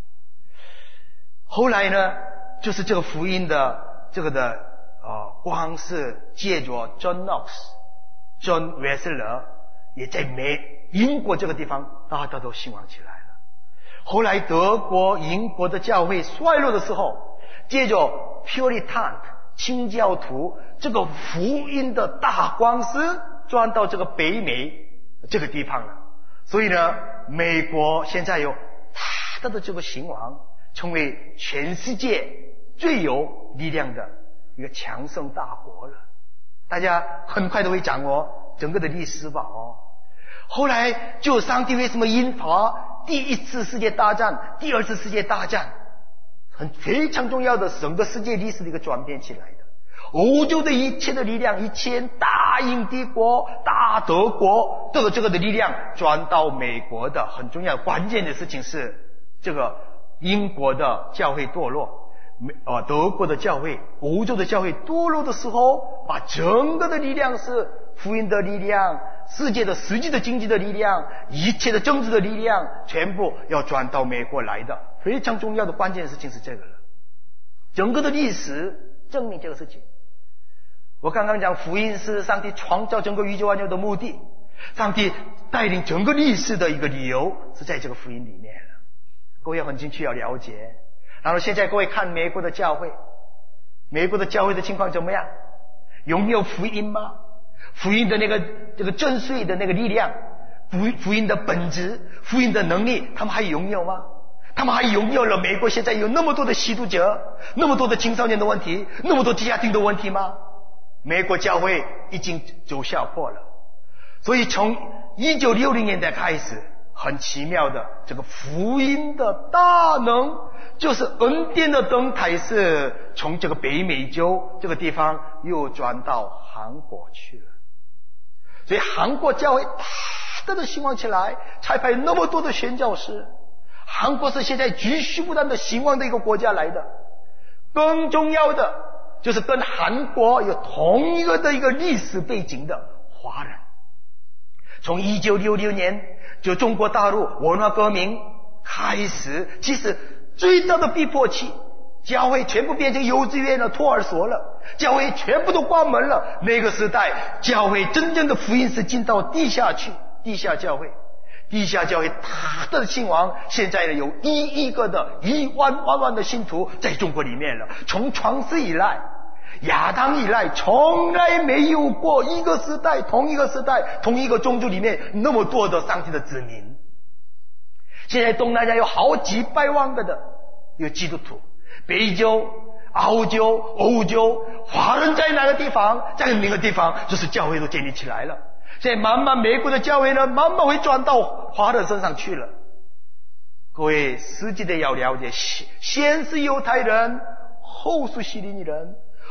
后来呢，就是这个福音的这个的光是借着 John Knox、John Wesley 也在英国这个地方大大都兴旺起来了。后来德国、英国的教会衰落的时候，借着 Puritan 清教徒这个福音的大光是转到这个北美这个地方了。所以呢，美国现在有大大的这个兴旺，成为全世界最有力量的一个强盛大国了。大家很快都会掌握整个的历史吧。后来就上帝为什么引发第一次世界大战、第二次世界大战，非常重要的整个世界历史的一个转变起来的。欧洲的一切的力量，一切大英帝国、大德国这个的力量转到美国的很重要关键的事情是，这个英国的教会堕落，德国的教会、欧洲的教会堕落的时候，把整个的力量是福音的力量、世界的实际的经济的力量、一切的政治的力量，全部要转到美国来的。非常重要的关键事情是这个了。整个的历史证明这个事情。我刚刚讲福音是上帝创造整个宇宙万有的目的，上帝带领整个历史的一个理由是在这个福音里面了。各位很清楚要了解。然后现在各位看美国的教会，美国的教会的情况怎么样？拥有福音吗？福音的这个震碎的那个力量，福音的本质、福音的能力，他们还拥有吗？他们还拥有了美国现在有那么多的吸毒者，那么多的青少年的问题，那么多家庭的问题吗？美国教会已经走下坡了。所以从1960年代开始，很奇妙的这个福音的大能，就是恩典的灯台是从这个北美洲这个地方又转到韩国去了。所以韩国教会大大的兴旺起来，才派那么多的宣教师。韩国是现在继续不断的兴旺的一个国家来的。更重要的就是跟韩国有同一个的一个历史背景的华人。从1966年就中国大陆文化革命开始，其实最大的逼迫期，教会全部变成幼稚园了、托儿所了，教会全部都关门了。那个时代教会真正的福音是进到地下去，地下教会大的兴旺。现在呢有1亿个的1万万的信徒在中国里面了。从创世以来，亚当以来，从来没有过一个时代，同一个时代，同一个种族里面那么多的上帝的子民。现在东南亚有好几百万个的有基督徒，北洲、澳洲、欧洲，华人在哪个地方，在哪个地方，就是教会都建立起来了。现在慢慢美国的教会呢，慢慢会转到华人身上去了。各位实际的要了解，先是犹太人，后是希利尼人，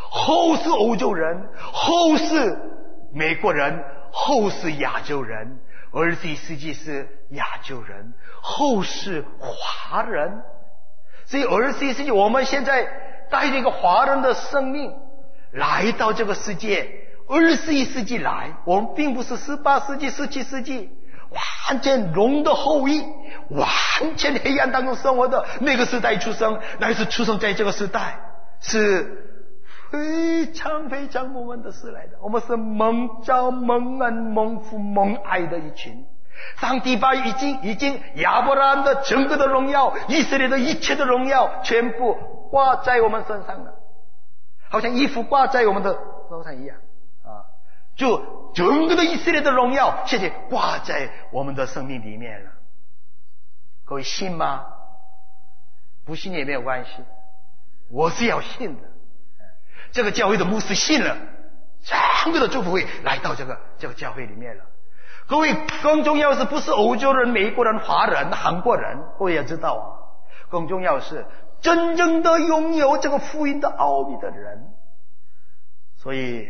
后是欧洲人，后是美国人，后是亚洲人，21世纪是亚洲人，后是华人。所以21世纪我们现在带着一个华人的生命来到这个世界，21世纪来，我们并不是18世纪17世纪完全龙的后裔，完全黑暗当中生活的那个时代出生，乃是出生在这个时代，是非常非常蒙恩的事来的。我们是蒙召蒙恩蒙福蒙爱的一群。上帝把已经亚伯拉罕的整个的荣耀，以色列的一切的荣耀全部挂在我们身上了，好像衣服挂在我们的头上一样啊！就整个的以色列的荣耀现在挂在我们的生命里面了。各位信吗？不信也没有关系，我是要信的。这个教会的牧师信了，整个的祝福会来到这个教会里面了。各位，更重要是不是欧洲人、美国人、华人、韩国人，各位也知道啊。更重要是真正的拥有这个福音的奥秘的人。所以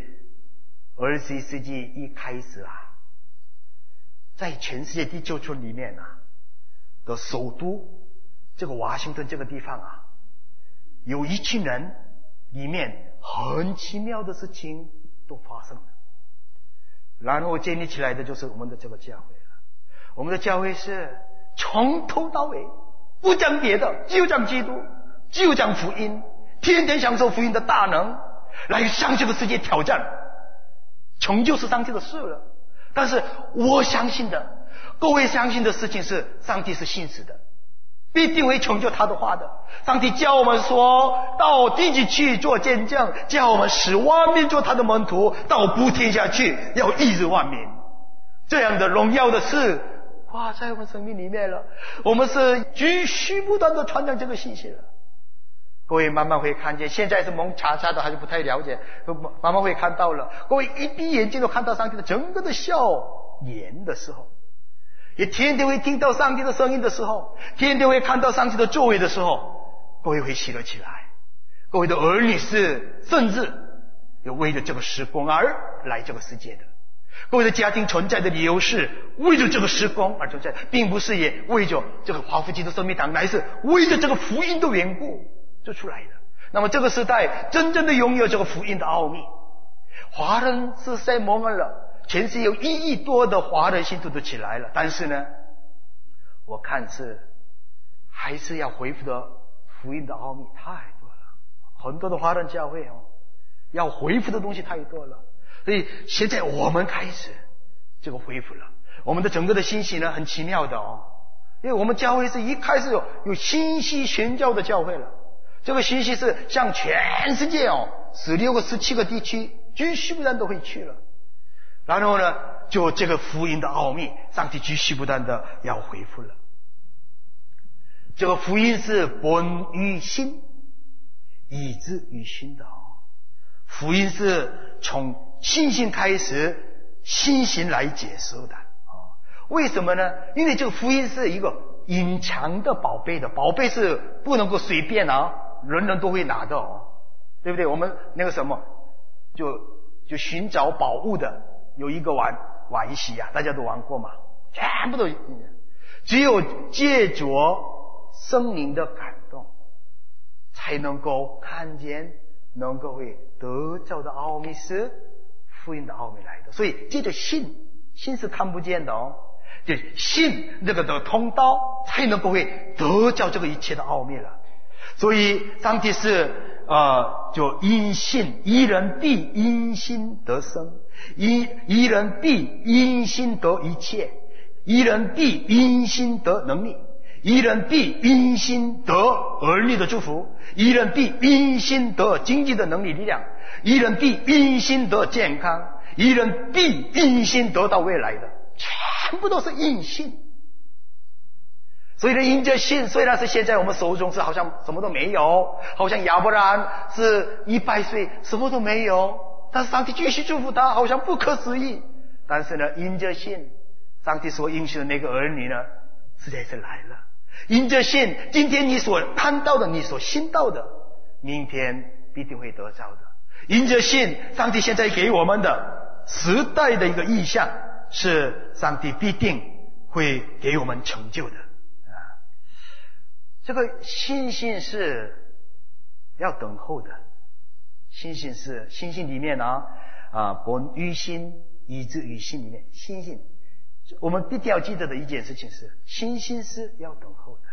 21世纪一开始啊，在全世界第9村里面啊的首都这个华盛顿这个地方啊，有一群人里面很奇妙的事情都发生了。然后建立起来的就是我们的这个教会了。我们的教会是从头到尾不讲别的，就讲基督，就讲福音，天天享受福音的大能，来向这个世界挑战，成就是上帝的事了。但是我相信的，各位相信的事情是上帝是信实的，必定会成就他的话的。上帝叫我们说到地极去做见证，叫我们使万民做他的门徒，到普天下去要医治万民。这样的荣耀的事挂在我们生命里面了，我们是继续不断的传讲这个信息了。各位慢慢会看见，现在是蒙查查的还是不太了解，慢慢会看到了。各位一闭眼睛都看到上帝的整个的笑颜的时候，也天天会听到上帝的声音的时候，天天会看到上帝的作为的时候，各位会喜乐起来。各位的儿女是甚至有为了这个时光而来这个世界的，各位的家庭存在的理由是为着这个时光而存在，并不是也为着这个华福基督生命堂，乃是为着这个福音的缘故就出来的。那么这个时代真正的拥有这个福音的奥秘，华人是在蒙恩了，全世界有1亿多的华人信徒都起来了，但是呢，我看是还是要恢复的福音的奥秘太多了，很多的华人教会要恢复的东西太多了。所以现在我们开始这个恢复了，我们的整个的信息呢很奇妙的因为我们教会是一开始有信息宣教的教会了，这个信息是向全世界16个17个地区继续不断都会去了。然后呢，就这个福音的奥秘，上帝继续不断的要恢复了。这个福音是本于心，以至于心的福音是从信心开始，信心来解释的为什么呢？因为这个福音是一个隐藏的宝贝的，宝贝是不能够随便人人都会拿的对不对？我们那个什么就寻找宝物的有一个玩戏大家都玩过嘛，全部都只有借着圣灵的感动才能够看见，能够会得着的奥秘是福音的奥秘来的。所以借着信是看不见的就信这个的通道才能够会得着这个一切的奥秘了。所以上帝是就因信，一人必因心得生，一人必因心得一切，一人必因心得能力，一人必因心得儿女的祝福，一人必因心得经济的能力力量，一人必因心得健康，一人必因心得到未来的，全部都是因信。所以呢，因着信，虽然是现在我们手中是好像什么都没有，好像亚伯拉罕是100岁什么都没有，但是上帝继续祝福他，好像不可思议。但是呢，因着信，上帝所应许的那个儿女呢，实在是来了。因着信，今天你所看到的，你所信到的，明天必定会得着的。 因着信，上帝现在给我们的时代的一个意象，是上帝必定会给我们成就的啊。这个信心是要等候的，信心里面本于心以至于信里面，信心我们必定要记得的一件事情是，信心是要等候的。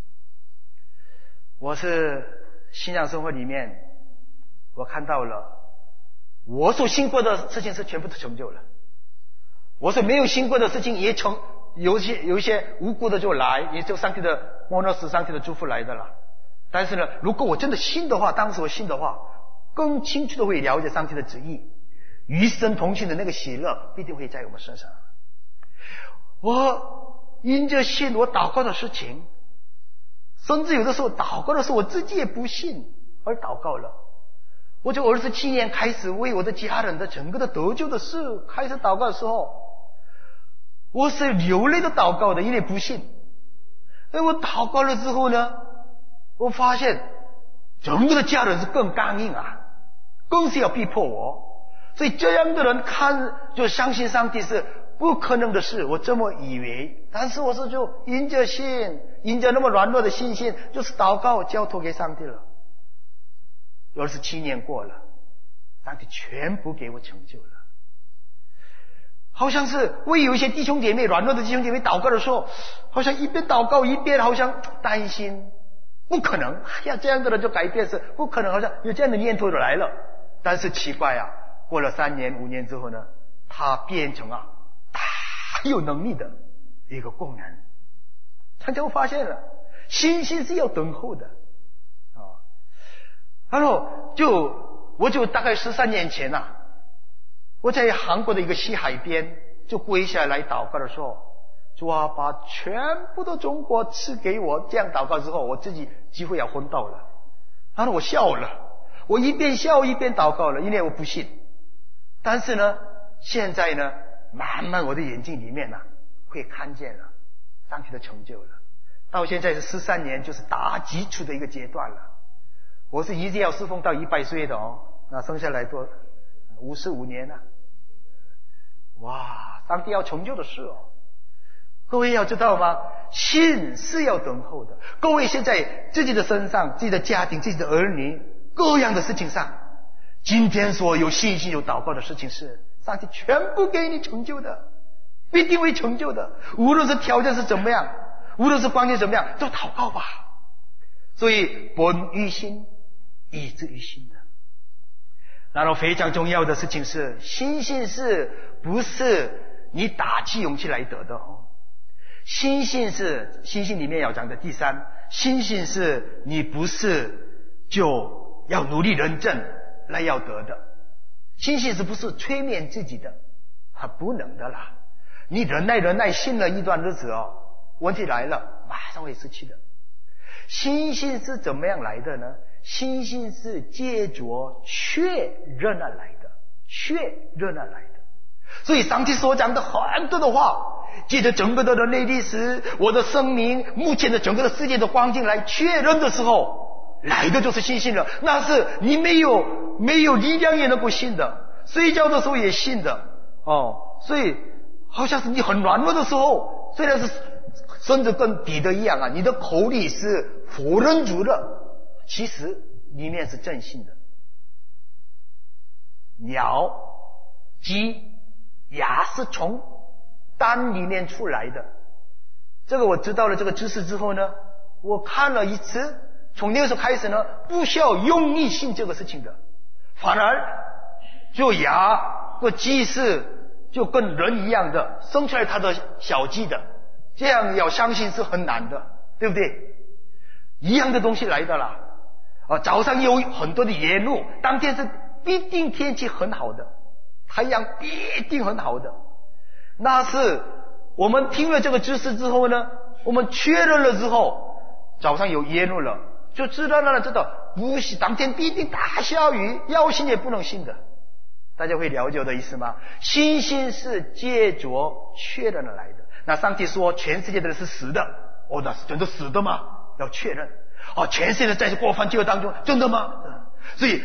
我是信仰生活里面，我看到了我所信过的事情是全部都成就了，我所没有信过的事情也有一些无辜的就来，也就上帝的莫诺斯，上帝的祝福来的了。但是呢，如果我真的信的话，当时我信的话，更清楚的会了解上帝的旨意，与神同行的那个喜乐必定会在我们身上。我因着信，我祷告的事情，甚至有的时候祷告的时候我自己也不信而祷告了。我就27年开始为我的家人的整个的得救的事开始祷告的时候，我是流泪的祷告的，因为不信。我祷告了之后呢，我发现整个的家人是更刚硬啊，更是要逼迫我。所以这样的人就相信上帝是不可能的事，我这么以为。但是我是就因着信，因着那么软弱的信心，就是祷告交托给上帝了。27年过了，上帝全部给我成就了。好像是为有一些弟兄姐妹，软弱的弟兄姐妹祷告的时候，好像一边祷告一边好像担心，不可能，这样的人就改变是不可能，好像有这样的念头就来了。但是奇怪啊，过了3年5年之后呢，他变成大有能力的一个工人。他就发现了信心是要等候的啊。然后我就大概13年前我在韩国的一个西海边就跪下来祷告的时候，主啊，把全部的中国赐给我。这样祷告之后，我自己几乎要昏倒了。然后我笑了，我一边笑一边祷告了，因为我不信。但是呢，现在呢，慢慢我的眼睛里面会看见了上帝的成就了。到现在是13年，就是打基础的一个阶段了。我是一直要侍奉到100岁的那剩下来多55年了。哇，上帝要成就的事各位要知道吗？信是要等候的。各位现在自己的身上，自己的家庭，自己的儿女，各样的事情上，今天所有信心有祷告的事情是上帝全部给你成就的，必定会成就的。无论是条件是怎么样，无论是关键怎么样，都祷告吧。所以本于心以至于心的。然后非常重要的事情是，信心是不是你打起勇气来得的信心里面要讲的第3，信心是你不是就要努力认证来要得的。信心是不是催眠自己的？不能的啦。你忍耐信了一段日子问题来了，马上会失去的。信心是怎么样来的呢？信心是借着确认而来的，所以上帝所讲的很多的话，借着整个的人类历史，我的生命，目前的整个的世界的光景来确认的时候，来的就是信心了。那是你没有力量也能够信的，睡觉的时候也信的所以好像是你很软弱的时候，虽然是甚至跟彼得一样你的口里是否认主的，其实里面是正信的。鸟、鸡、鸭是从蛋里面出来的。这个我知道了这个知识之后呢，我看了一次，从那个时候开始呢，不需要用力信这个事情的，反而就鸭和鸡是就跟人一样的，生出来它的小鸡的，这样要相信是很难的，对不对？一样的东西来的啦。早上有很多的烟雾，当天是必定天气很好的，太阳必定很好的。那是我们听了这个知识之后呢，我们确认了之后，早上有烟雾了，就知道不是当天必定大下雨，要信也不能信的。大家会了解我的意思吗？信心是借着确认而来的。那上帝说全世界的人是死的，那是真的死的吗？要确认。全世界在过犯罪恶当中，真的吗？所以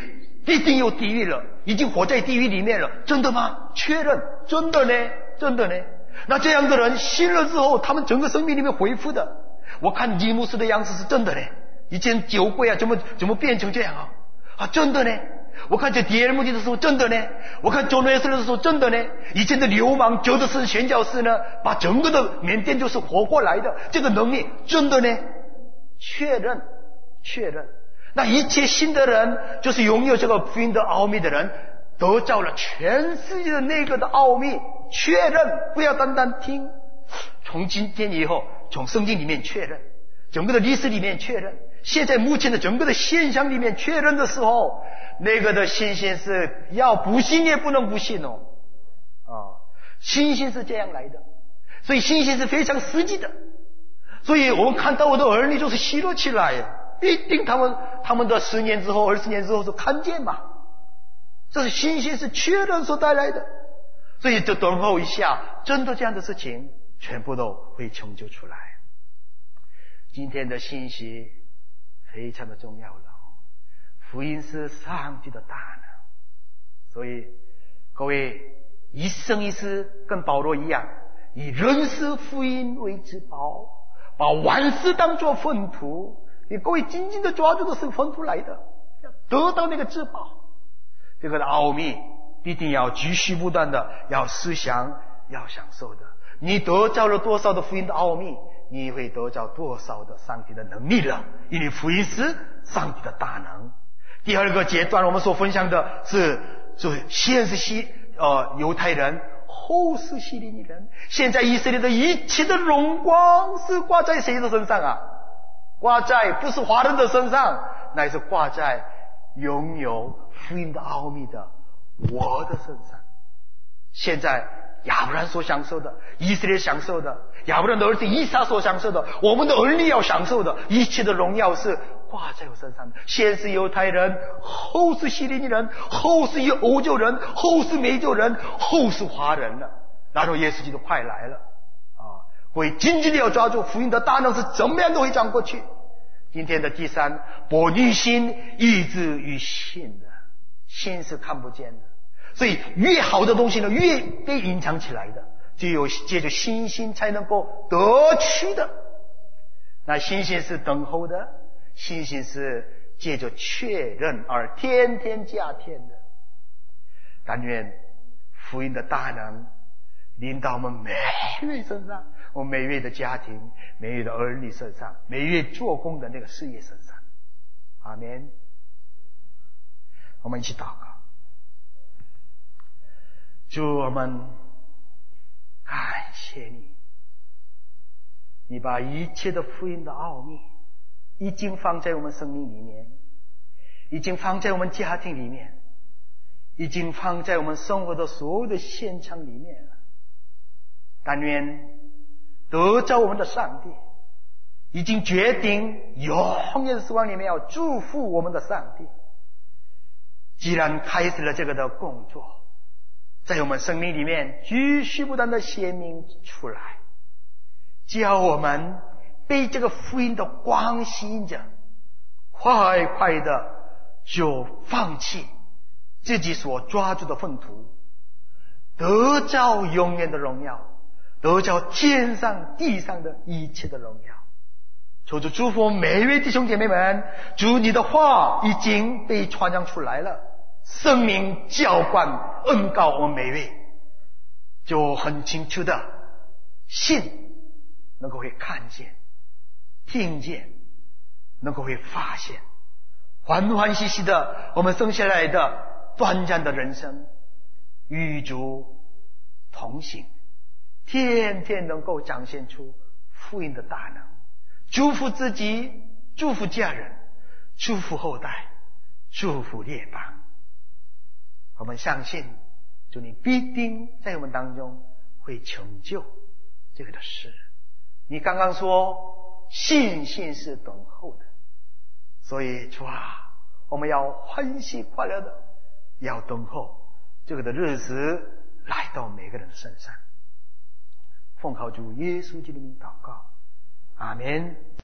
一定有地狱了，已经活在地狱里面了，真的吗？确认，真的呢，真的呢。那这样的人信了之后，他们整个生命里面恢复的。我看尼姆斯的样子是真的呢，以前酒鬼啊，怎么变成这样啊，真的呢。我看这迪尔穆迪的时候，真的呢。我看周内斯的时候，真的呢。以前的流氓哲德斯宣教士呢，把整个的缅甸就是活过来的，这个能力真的呢。确认。那一切信的人，就是拥有这个福音的奥秘的人，得着了全世界的那个的奥秘。确认，不要单单听。从今天以后，从圣经里面确认，整个的历史里面确认，现在目前的整个的现象里面确认的时候，那个的信心是要不信也不能不信哦。信心是这样来的，所以信心是非常实际的。所以我们看到我的儿女就是喜乐起来，一定他们的10年之后、20年之后是看见嘛。这是信心是确认所带来的，所以就等候一下，真的这样的事情全部都会成就出来。今天的信息非常的重要了，福音是上帝的大能，所以各位一生一世跟保罗一样，以认识福音为至宝，把万事当作粪土。你各位紧紧的抓住的是粪土来的，得到那个至宝，这个的奥秘必定要继续不断的要思想，要享受的。你得着了多少的福音的奥秘，你会得着多少的上帝的能力了，因为福音是上帝的大能。第二个阶段我们所分享的是先是犹太人，后是希利尼人。现在以色列的一切的荣光是挂在谁的身上啊？挂在不是华人的身上，乃是挂在拥有福音的奥秘的我的身上。现在亚伯兰所享受的，以色列享受的，亚伯兰的儿子以撒所享受的，我们的儿女要享受的一切的荣耀是挂在我身上的。先是犹太人，后是希利尼人，后是欧洲人，后是美洲人，后是华人了。然后耶稣基督快来了会紧紧的要抓住福音的大能，是怎么样都会讲过去。今天的第三，博女心以至于信的，心是看不见的，所以越好的东西呢，越被隐藏起来的，只有借着信心才能够得取的。那信心是等候的，信心是借着确认而天天加添的。但愿福音的大能临到我们每一位身上，我们每一位的家庭，每一位的儿女身上，每一位做工的那个事业身上。阿们。我们一起祷告。主，我们感谢你，你把一切的福音的奥秘已经放在我们生命里面，已经放在我们家庭里面，已经放在我们生活的所有的现场里面了。但愿得着我们的上帝已经决定永远死亡里面要祝福我们的上帝，既然开始了这个的工作，在我们生命里面继续不断的显明出来，叫我们被这个福音的光吸引着，快快的就放弃自己所抓住的粪土，得着永远的荣耀，得着天上地上的一切的荣耀。求主祝福每一位弟兄姐妹们，主你的话已经被传扬出来了，生命浇灌恩膏我们每一位，就很清楚的信能够会看见听见，能够会发现，欢欢喜喜的我们生下来的短暂的人生与主同行，天天能够展现出福音的大能，祝福自己，祝福家人，祝福后代，祝福列邦。我们相信主你必定在我们当中会成就这个的事。你刚刚说信心是等候的，所以主啊，我们要欢喜快乐的要等候这个的日子来到每个人的身上。奉靠主耶稣基督的名祷告，阿们。